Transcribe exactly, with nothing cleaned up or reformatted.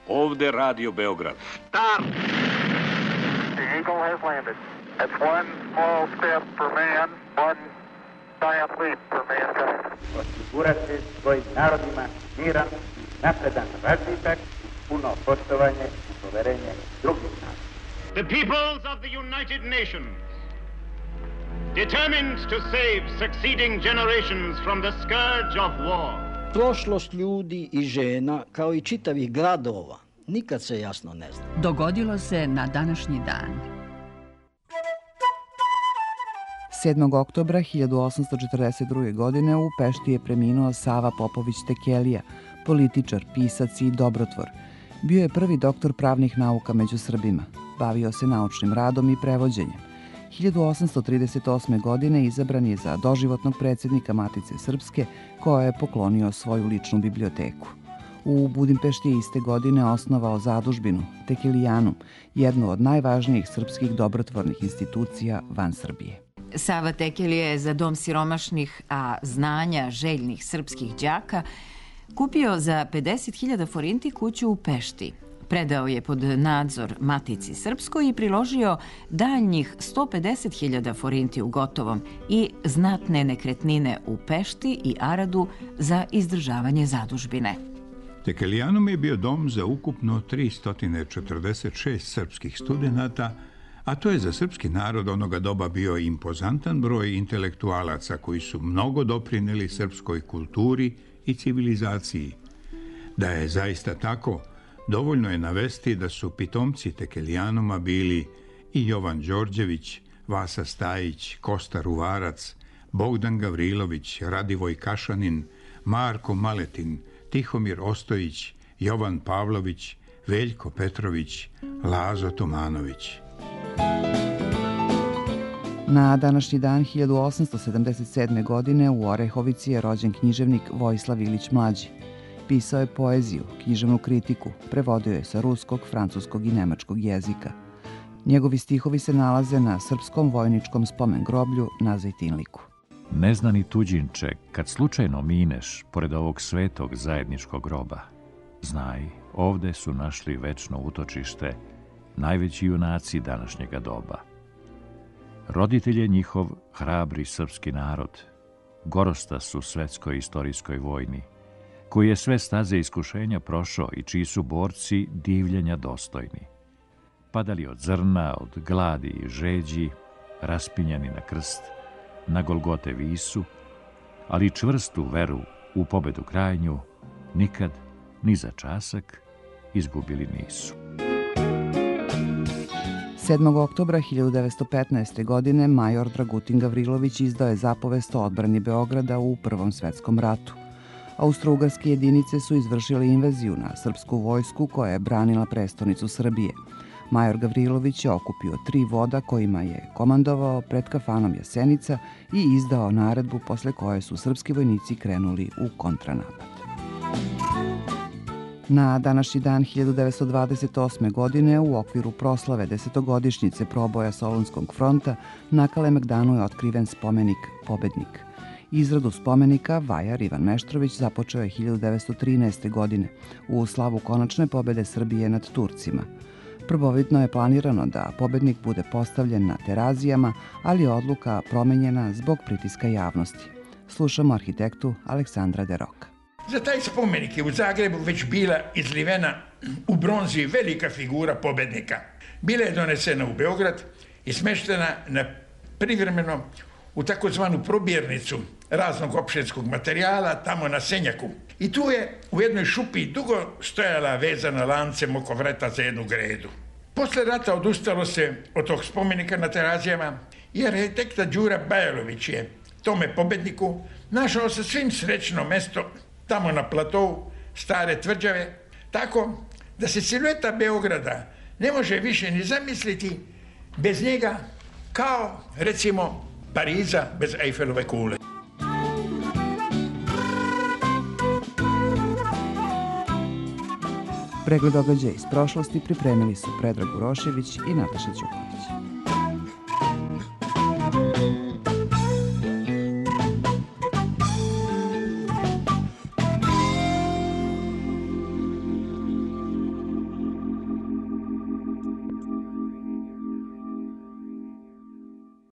Ovde Radio Beograd. Start! The Eagle has landed. That's one small step for man, one giant leap for mankind. Osigurati svojim narodima miran, napredan razvitak, puno poštovanje i poverenje drugih naroda. The peoples of the United Nations, determined to save succeeding generations from the scourge of war. Prošlost ljudi i žena, kao i čitavih gradova, nikad se jasno ne zna. Dogodilo se na današnji dan. sedmog oktobra hiljadu osamsto četrdeset druge. godine u Pešti je preminuo Sava Popović Tekelija, političar, pisac i dobrotvor. Bio je prvi doktor pravnih nauka među Srbima. Bavio se naučnim radom i prevođenjem. hiljadu osamsto trideset osme. godine izabran je za doživotnog predsjednika Matice Srpske, koja je poklonio svoju ličnu biblioteku. U Budimpešti je iste godine osnovao zadužbinu Tekelijanum, jednu od najvažnijih srpskih dobrotvornih institucija van Srbije. Sava Tekelija je za dom siromašnih, a znanja željnih srpskih đaka kupio za pedeset hiljada forinti kuću u Pešti. Predao je pod nadzor Matici Srpskoj i priložio daljnjih sto pedeset hiljada forinti u gotovom i znatne nekretnine u Pešti i Aradu za izdržavanje zadužbine. Tekelijanum je bio dom za ukupno tristo četrdeset šest srpskih studenata, a to je za srpski narod onoga doba bio impozantan broj intelektualaca koji su mnogo doprineli srpskoj kulturi i civilizaciji. Da je zaista tako, dovoljno je navesti da su pitomci Tekelijanuma bili i Jovan Đorđević, Vasa Stajić, Kosta Ruvarac, Bogdan Gavrilović, Radivoj Kašanin, Marko Maletin, Tihomir Ostojić, Jovan Pavlović, Veljko Petrović, Lazo Tomanović. Na današnji dan hiljadu osamsto sedamdeset sedme. godine u Orehovici je rođen književnik Vojislav Ilić Mlađi. Pisao je poeziju, književnu kritiku, prevodio je sa ruskog, francuskog i nemačkog jezika. Njegovi stihovi se nalaze na srpskom vojničkom spomen groblju na Zejtinliku. Neznani tuđinče, kad slučajno mineš pored ovog svetog zajedničkog groba, znaj, ovde su našli večno utočište najveći junaci današnjega doba. Roditelj je njihov hrabri srpski narod, gorosta su svetskoj istorijskoj vojni, koji je sve staze iskušenja prošao i čiji su borci divljenja dostojni. Padali od zrna, od gladi i žeđi, raspinjani na krst, na Golgote visu, ali čvrstu veru u pobedu krajnju nikad, ni za časak, izgubili nisu. sedmog oktobra hiljadu devetsto petnaeste. godine major Dragutin Gavrilović izdao je zapovest o odbrani Beograda u Prvom svetskom ratu. Austro-ugarske jedinice su izvršile invaziju na srpsku vojsku koja je branila prestonicu Srbije. Major Gavrilović je okupio tri voda kojima je komandovao pred kafanom Jasenica i izdao naredbu posle koje su srpski vojnici krenuli u kontranapad. Na današnji dan hiljadu devetsto dvadeset osme. godine u okviru proslave desetogodišnjice proboja Solunskog fronta na Kalemegdanu je otkriven spomenik Pobednik. Izradu spomenika vajar Ivan Meštrović započeo je hiljadu devetsto trinaeste. godine u slavu konačne pobede Srbije nad Turcima. Prvobitno je planirano da pobednik bude postavljen na Terazijama, ali je odluka promenjena zbog pritiska javnosti. Slušamo arhitektu Aleksandra Deroka. Za taj spomenik je u Zagrebu već bila izlivena u bronzi velika figura pobednika. Bila je donesena u Beograd i smeštena na privremeno u takozvanu probirnicu raznog opšetskog materijala tamo na Senjaku. I tu je u jednoj šupi dugo stojala vezana lancem oko vrata za jednu gredu. Posle rata odustalo se od tog spomenika na Terazijama i arhitekta Đura Bajalović je tome pobedniku našao sa svim srećno mesto tamo na platovu stare tvrđave, tako da se silueta Beograda ne može više ni zamisliti bez njega, kao recimo Pariza bez Eifelove kule. Pregled događaja iz prošlosti pripremili su Predrag Urošević i Nataša Ćuković.